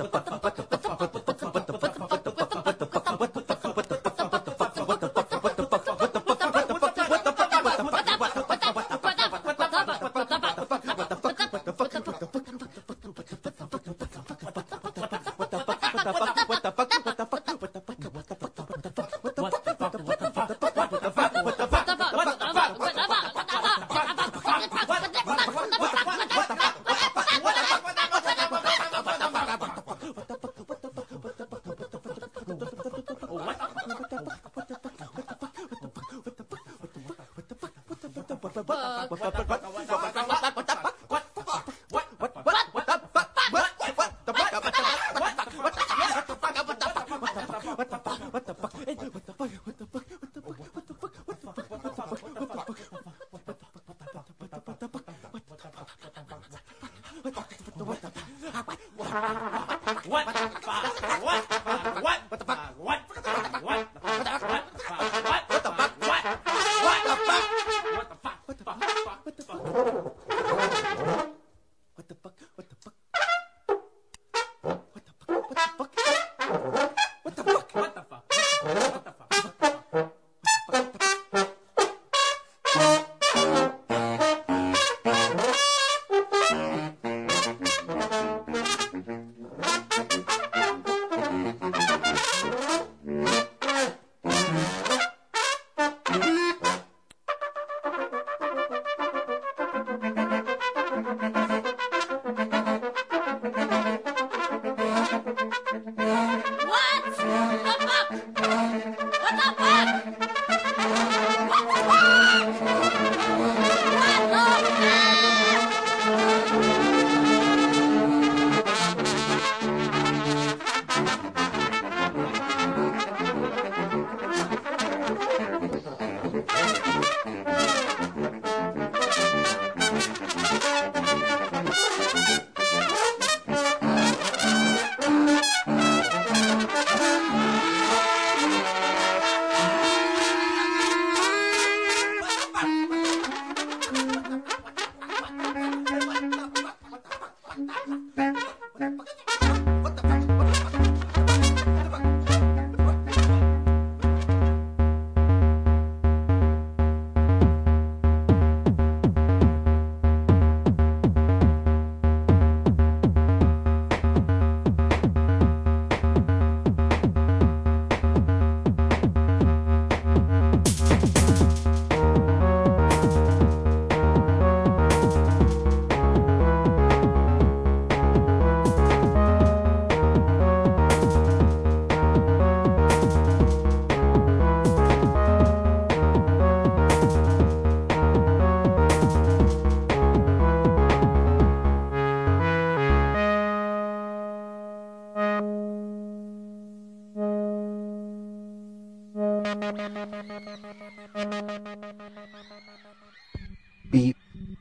Beep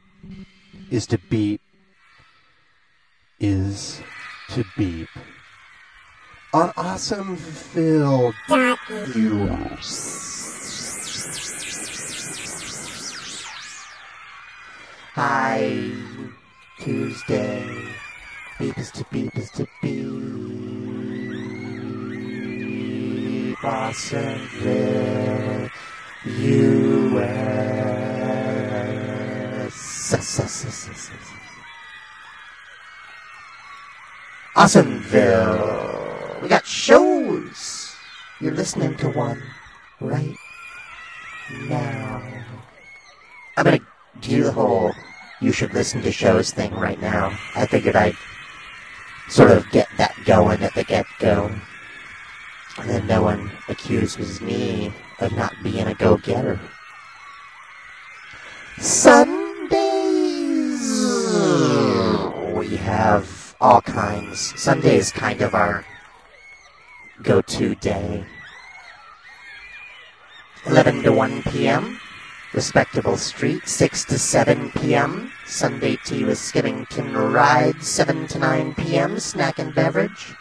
is to beep is to beep. On Awesomeville.us. Hi, Tuesday. Beep is to beep is to beep. Awesomeville, U.S. Awesomeville. We got shows. You're listening to one right now. I'm gonna do the whole you should listen to shows thing right now. I figured I'd sort of get that going at the get-go. And then no one accuses me of not being a go-getter. Sundays! We have all kinds. Sunday is kind of our go-to day. 11 to 1 p.m. Respectable Street, 6 to 7 p.m. Sunday tea with Skivington Ride, 7 to 9 p.m. Snack and beverage.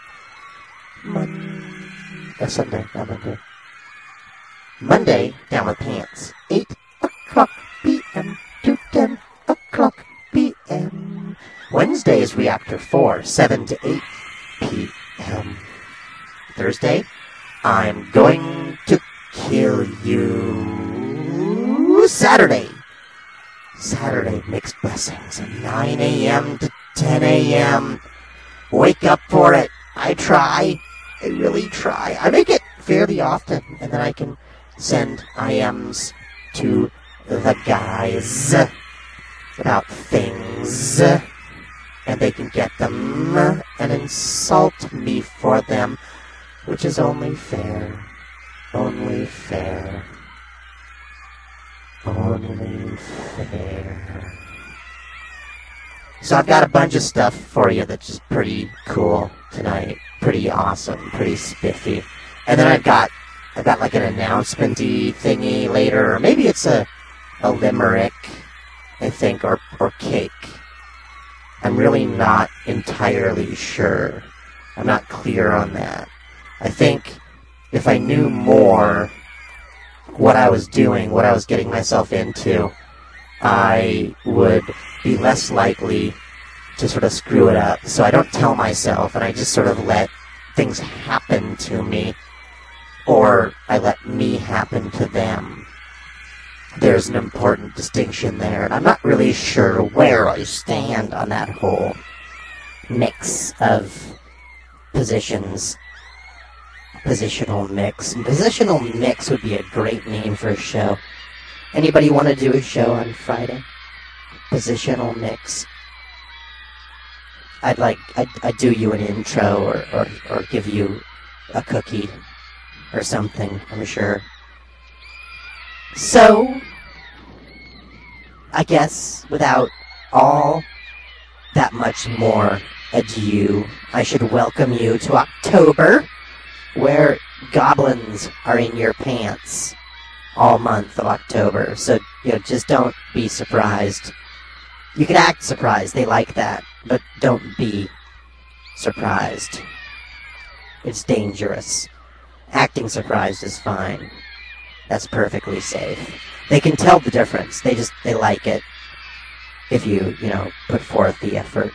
Sunday, not Monday. Monday, Down with Pants, 8 o'clock p.m. to 10 o'clock p.m. Wednesdays, Reactor 4, 7 to 8 p.m. Thursday, I'm going to kill you. Saturday, Mixed Blessings, 9 a.m. to 10 a.m. Wake up for it. I try. I really try. I make it fairly often, and then I can send IMs to the guys about things, and they can get them and insult me for them, which is only fair. Only fair. Only fair. So I've got a bunch of stuff for you that's just pretty cool tonight. Pretty awesome, pretty spiffy. And then I've got like an announcement-y thingy later, or maybe it's a limerick, I think, or cake. I'm really not entirely sure. I'm not clear on that. I think if I knew more what I was doing, what I was getting myself into, I would be less likely to sort of screw it up. So I don't tell myself, and I just sort of let things happen to me, or I let me happen to them. There's an important distinction there, and I'm not really sure where I stand on that whole mix of positions. Positional mix. Positional mix would be a great name for a show. Anybody want to do a show on Friday? Positional mix. I'd do you an intro or give you a cookie or something, I'm sure. So, I guess without all that much more ado, I should welcome you to October, where goblins are in your pants all month of October. So, just don't be surprised. You can act surprised, they like that, but don't be surprised. It's dangerous. Acting surprised is fine. That's perfectly safe. They can tell the difference. They like it if you put forth the effort.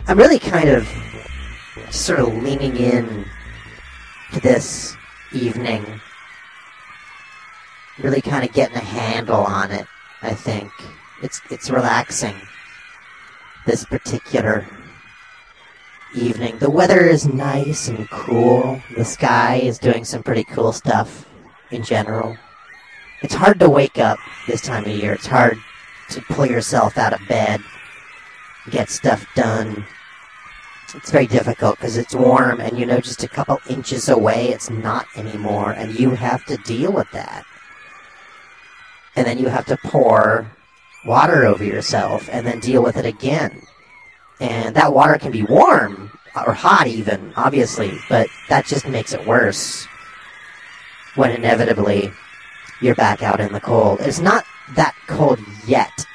I'm really kind of sort of leaning in to this evening. Really kind of getting a handle on it, I think. It's relaxing, this particular evening. The weather is nice and cool. The sky is doing some pretty cool stuff in general. It's hard to wake up this time of year. It's hard to pull yourself out of bed, get stuff done. It's very difficult because it's warm and just a couple inches away it's not anymore, and you have to deal with that. And then you have to pour water over yourself and then deal with it again. And that water can be warm or hot even, obviously, but that just makes it worse when inevitably you're back out in the cold. It's not that cold yet.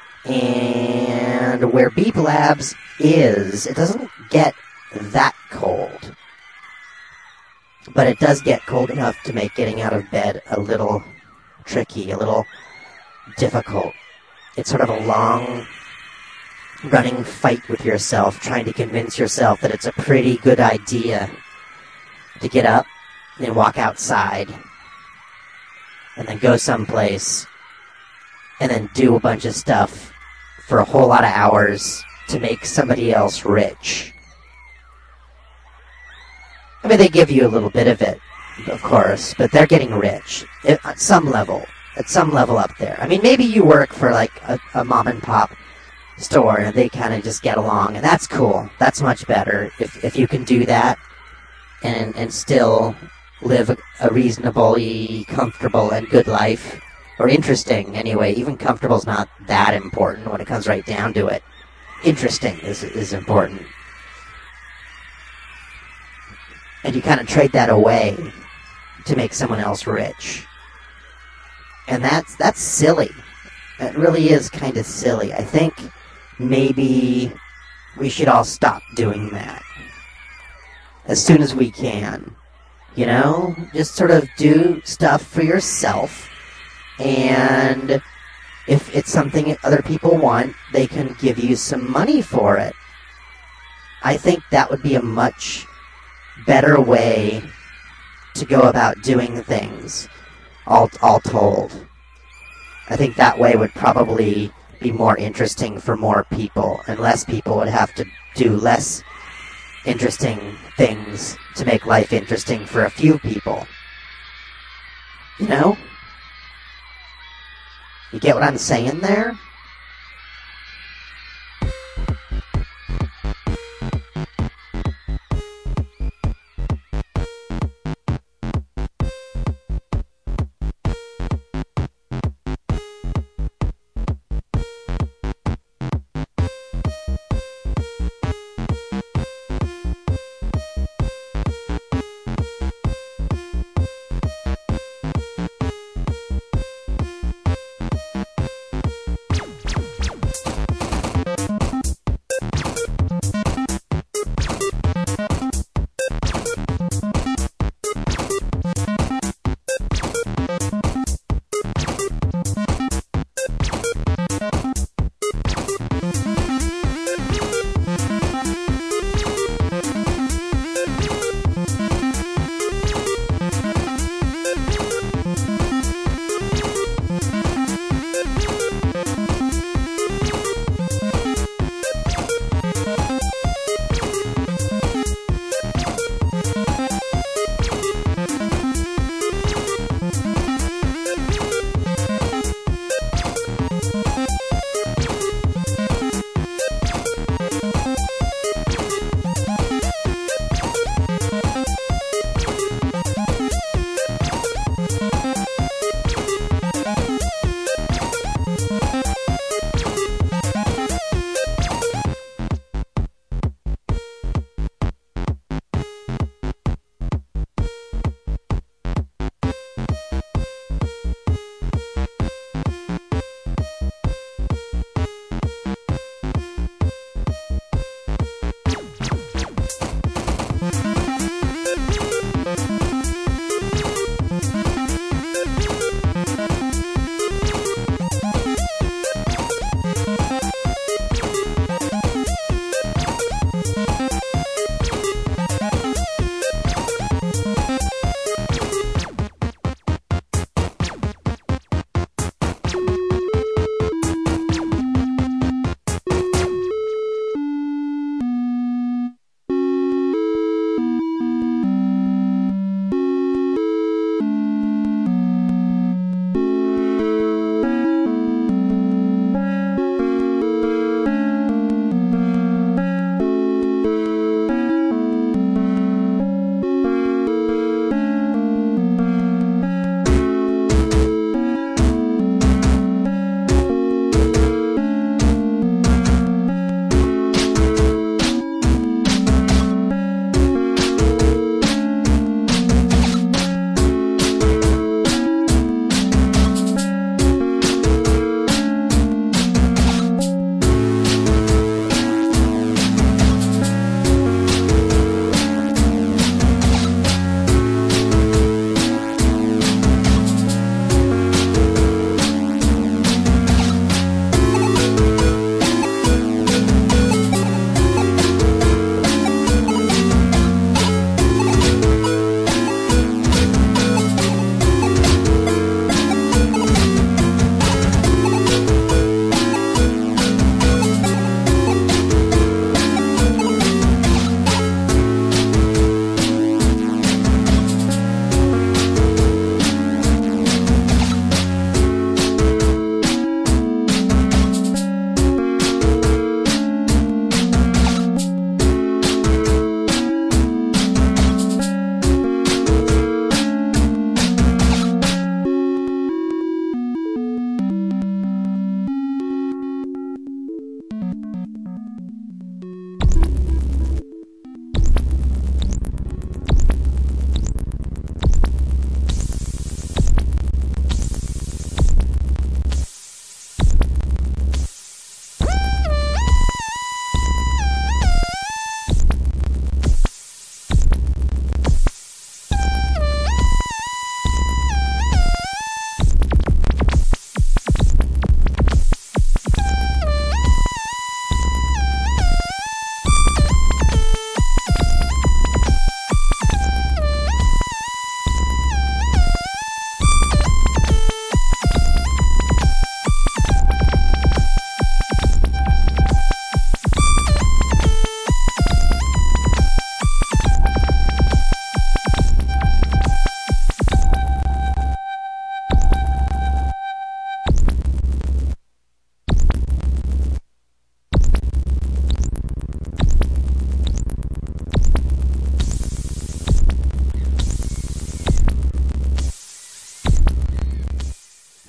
And where Beep Labs is, it doesn't get that cold. But it does get cold enough to make getting out of bed a little tricky, a little difficult. It's sort of a long running fight with yourself, trying to convince yourself that it's a pretty good idea to get up and walk outside and then go someplace and then do a bunch of stuff for a whole lot of hours to make somebody else rich. I mean, they give you a little bit of it, of course, but they're getting rich at some level up there. I mean, maybe you work for like a mom and pop store and they kind of just get along, and that's cool. That's much better if you can do that and still live a reasonably comfortable and good life, or interesting anyway. Even comfortable's not that important when it comes right down to it. Interesting is important. And you kind of trade that away to make someone else rich. And that's silly. It really is kind of silly. I think maybe we should all stop doing that as soon as we can. Just sort of do stuff for yourself, and if it's something other people want, they can give you some money for it. I think that would be a much better way to go about doing things, all told. I think that way would probably be more interesting for more people, and less people would have to do less interesting things to make life interesting for a few people. You get what I'm saying there?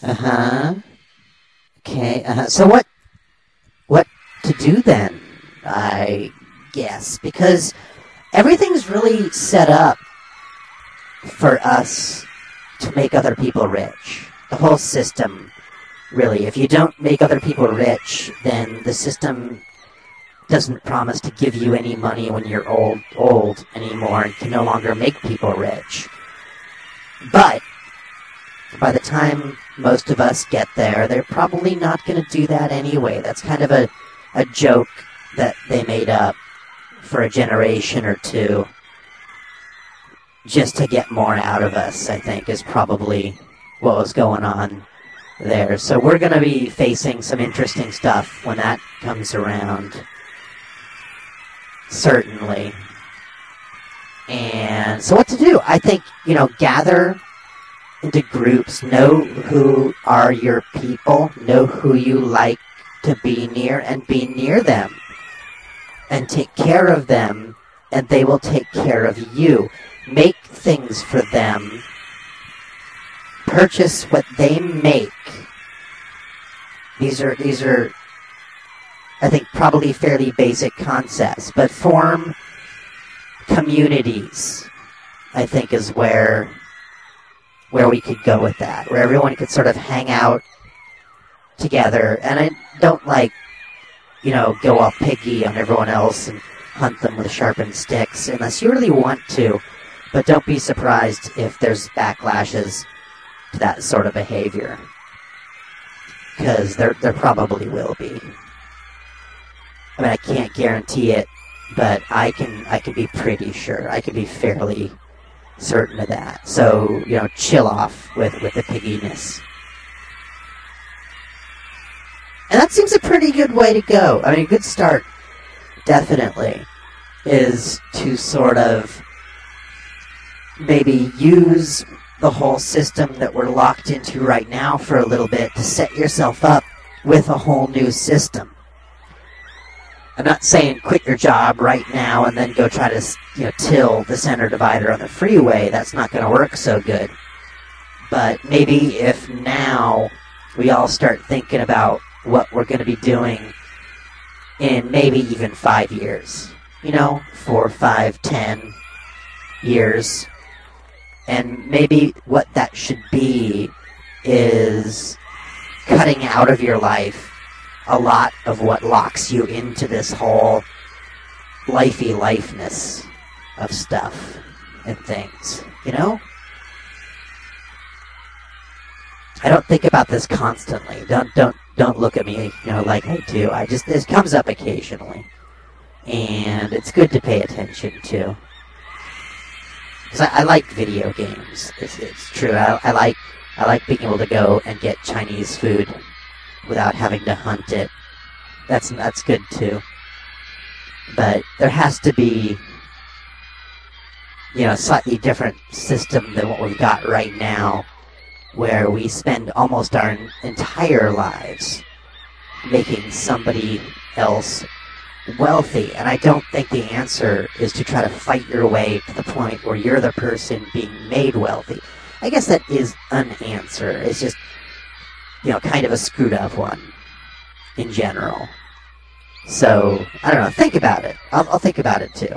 Uh-huh. Okay, so what to do then, I guess? Because everything's really set up for us to make other people rich. The whole system, really. If you don't make other people rich, then the system doesn't promise to give you any money when you're old anymore and can no longer make people rich. But by the time most of us get there, they're probably not going to do that anyway. That's kind of a joke that they made up for a generation or two just to get more out of us, I think, is probably what was going on there. So we're going to be facing some interesting stuff when that comes around. Certainly. And so what to do? I think, gather into groups, know who are your people, know who you like to be near, and be near them. And take care of them, and they will take care of you. Make things for them. Purchase what they make. These are I think probably fairly basic concepts, but form communities, I think, is where we could go with that, where everyone could sort of hang out together. And I don't go all piggy on everyone else and hunt them with sharpened sticks unless you really want to, but don't be surprised if there's backlashes to that sort of behavior, because there probably will be. I mean, I can't guarantee it, but I can be pretty sure. I can be fairly certain of that. So, chill off with the pigginess. And that seems a pretty good way to go. I mean, a good start, definitely, is to sort of maybe use the whole system that we're locked into right now for a little bit to set yourself up with a whole new system. I'm not saying quit your job right now and then go try to, till the center divider on the freeway. That's not going to work so good. But maybe if now we all start thinking about what we're going to be doing in maybe even 5 years, 4, 5, 10 years, and maybe what that should be is cutting out of your life a lot of what locks you into this whole lifey lifeness of stuff and things, I don't think about this constantly. Don't look at me, like I do. This comes up occasionally, and it's good to pay attention to. Because I like video games. It's true. I like being able to go and get Chinese food without having to hunt it. That's good too. But there has to be, a slightly different system than what we've got right now, where we spend almost our entire lives making somebody else wealthy. And I don't think the answer is to try to fight your way to the point where you're the person being made wealthy. I guess that is an answer. It's just, kind of a screwed up one in general. So, I don't know, think about it. I'll think about it too.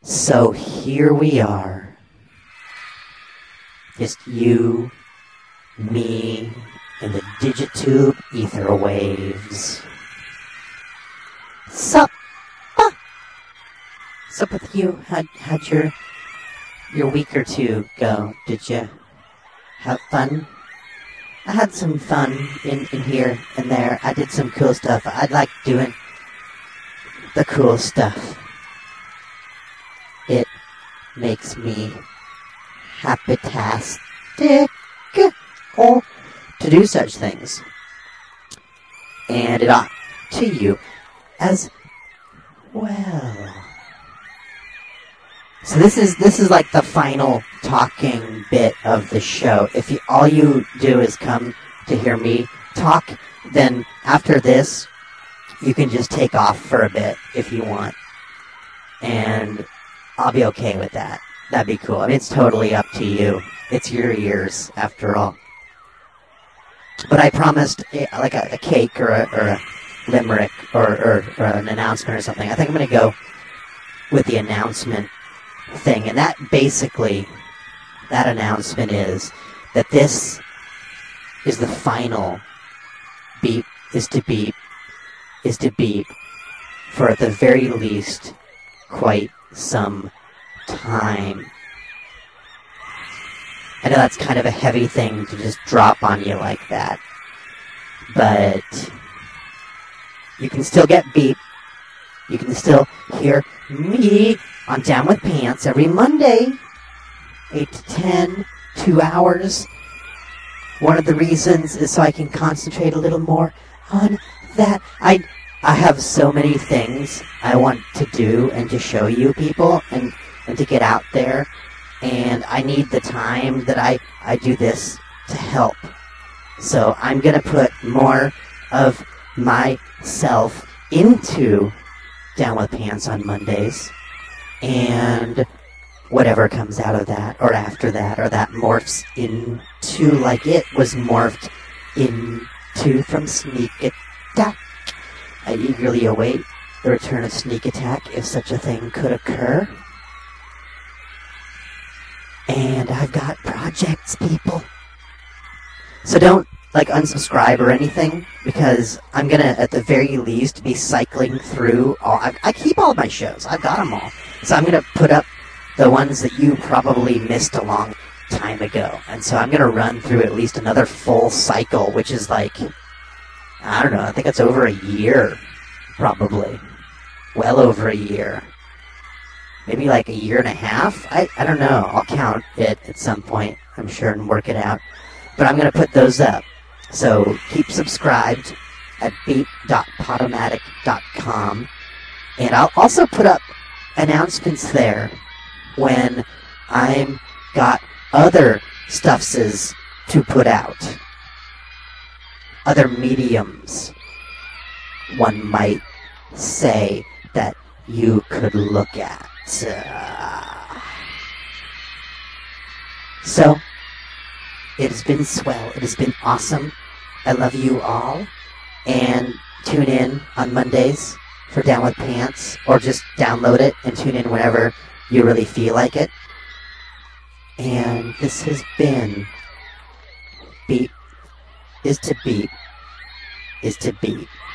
So here we are. Just you, me, and the Digitube ether waves. Sup? Sup with you? How'd your week or two go? Did you have fun? I had some fun in here and there. I did some cool stuff. I like doing the cool stuff. It makes me happy-tastic to do such things. And it ought to you as well. So this is like the final talking bit of the show. If all you do is come to hear me talk, then after this, you can just take off for a bit if you want. And I'll be okay with that. That'd be cool. I mean, it's totally up to you. It's your ears, after all. But I promised like a cake or a limerick or an announcement or something. I think I'm going to go with the announcement thing. And that announcement is that this is the final beep is to beep for at the very least quite some time. I know that's kind of a heavy thing to just drop on you like that, but you can still get beep. You can still hear me on Down with Pants every Monday, 8 to 10, 2 hours. One of the reasons is so I can concentrate a little more on that. I have so many things I want to do and to show you people and to get out there. And I need the time that I do this to help. So I'm going to put more of myself into Down with Pants on Mondays. And whatever comes out of that, or after that, or that morphs into like it was morphed into from Sneak Attack. I eagerly await the return of Sneak Attack if such a thing could occur. And I've got projects, people. So don't, like, unsubscribe or anything, because I'm gonna, at the very least, be cycling through all... I keep all of my shows. I've got them all. So I'm gonna put up the ones that you probably missed a long time ago. And so I'm gonna run through at least another full cycle, which is like... I don't know, I think it's over a year, probably. Well over a year. Maybe like a year and a half? I don't know. I'll count it at some point, I'm sure, and work it out. But I'm going to put those up. So keep subscribed at beat.podomatic.com. And I'll also put up announcements there when I'm got other stuffses to put out. Other mediums, one might say, that you could look at. So, it has been swell. It has been awesome. I love you all. And tune in on Mondays for Down with Pants, or just download it and tune in whenever you really feel like it. And this has been Beat is to Beat is to Beat.